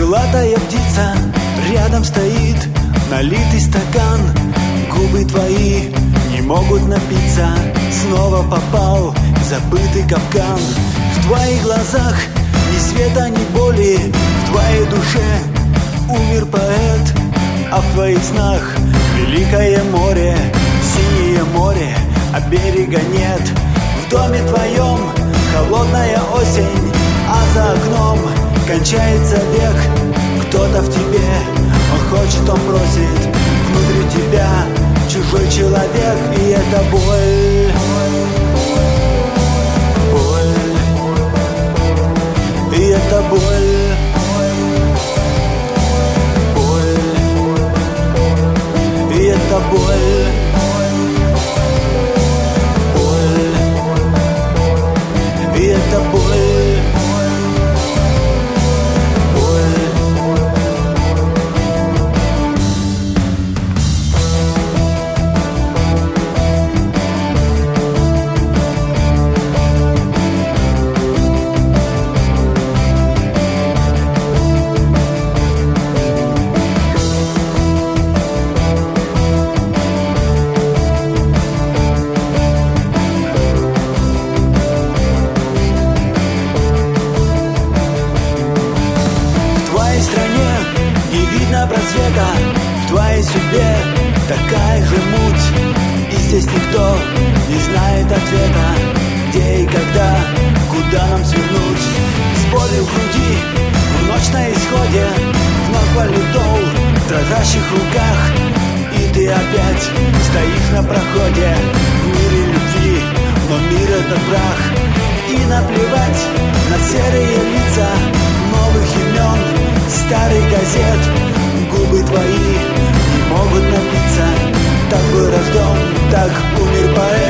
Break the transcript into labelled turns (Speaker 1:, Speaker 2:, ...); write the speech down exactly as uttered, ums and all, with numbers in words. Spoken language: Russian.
Speaker 1: Крылатая птица рядом стоит, налитый стакан, губы твои не могут напиться. Снова попал в забытый капкан. В твоих глазах ни света, ни боли, в твоей душе умер поэт, а в твоих снах великое море, синее море, а берега нет. В доме твоем холодная осень, а за окном кончается век. Кто-то в тебе, он хочет, он просит, внутри тебя чужой человек. И это боль, боль, и это боль, боль, и это боль, боль, и это боль. Просвета в твоей судьбе такая же муть, и здесь никто не знает ответа, где и когда, куда нам свернуть. С болью в груди, в ночь на исходе, вновь валютол в дрожащих руках, и ты опять стоишь на проходе в мире любви, но мир этот прах. И наплевать на серые лица новых имен, старых газет. Губы твои не могут напиться. Так был рожден, так умер поэт.